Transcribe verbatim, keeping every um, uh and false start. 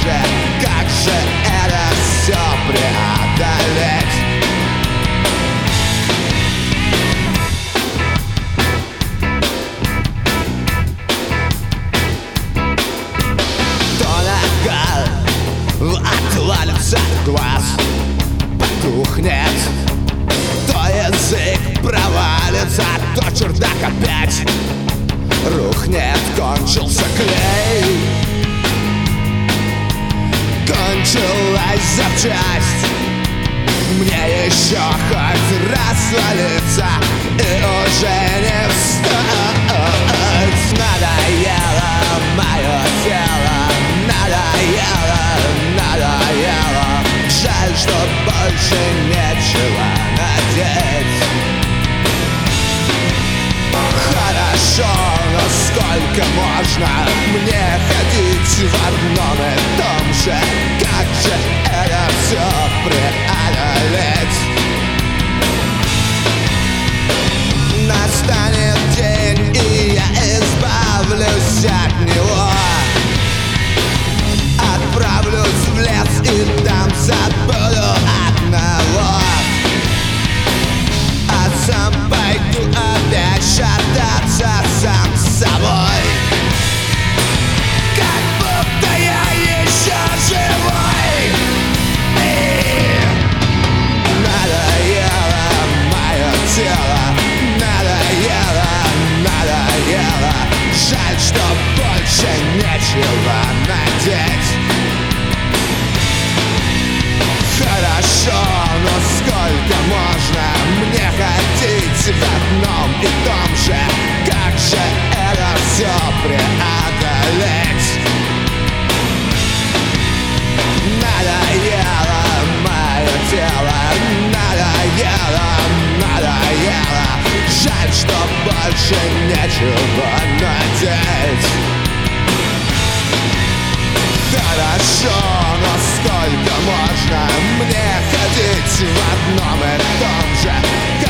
же, как же это все преодолеть? Отвалится глаз, потухнет, то язык провалится, то чердак опять рухнет. Кончился клей, кончилась запчасть. Мне еще хоть раз свалиться и уже не встать. Надоело мое тело, надоело, надоело. Жаль, что больше нечего надеть. Хорошо, но сколько можно мне ходить в одном и том же? Как же это все преодолеть? Настанет день, и я избавлюсь от него. Отправлюсь в лес и там забуду одного. А сам пойду опять шататься сам с собой, как будто я еще живой. И надоело мое тело, надоело, надоело. Жаль, что больше нечего надеть. Хорошо, но сколько можно мне ходить в одном и том же? Как же это все преодолеть? Надоело мое тело, надоело, надоело. Жаль, что больше нечего надеть. Хорошо, но сколько можно мне ходить в одном и том же?